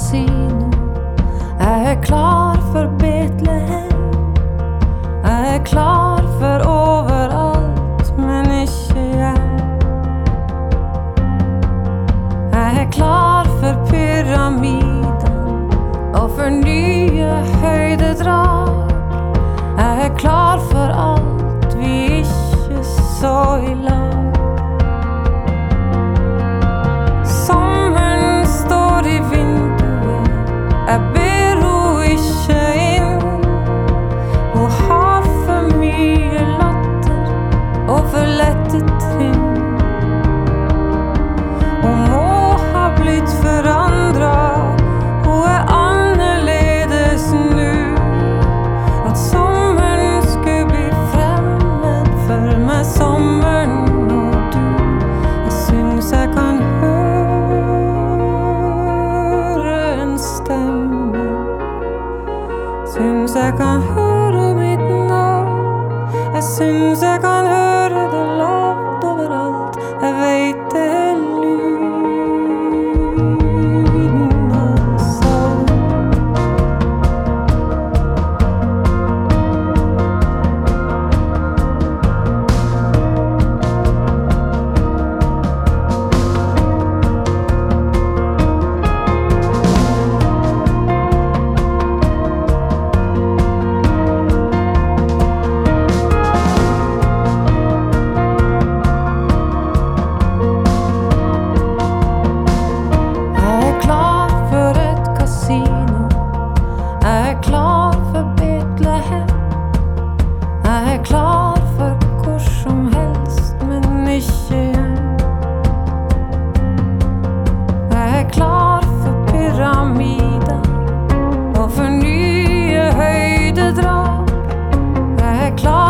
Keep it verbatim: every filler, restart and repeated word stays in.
kasino. Jeg er klar for Betlehem. Jeg er klar for overalt, men ikke hjem. Jeg er klar for pyramiden og for nye høydedrag. Jeg er klar for alt vi ikke så i lag. Sommeren står i vinduet, jeg ber hun ikke inn. Hun har for mye latter og for lette trinn. Hun må ha blitt forandret, hun er annerledes nu. At sommeren skulle bli fremmed for meg, sommeren og du. Jeg synes jeg kan høre en stemme. Synes jeg kan høre mitt navn. Jeg synes jeg kan høre det lavt overalt. Jeg vet det er lyden av savn. Jeg er klar for et kasino. Jeg er klar for Betlehem. Jeg er klar for hvor som helst, men ikke hjem. Jeg er klar for pyramider og for nye høydedrag. Jeg er klar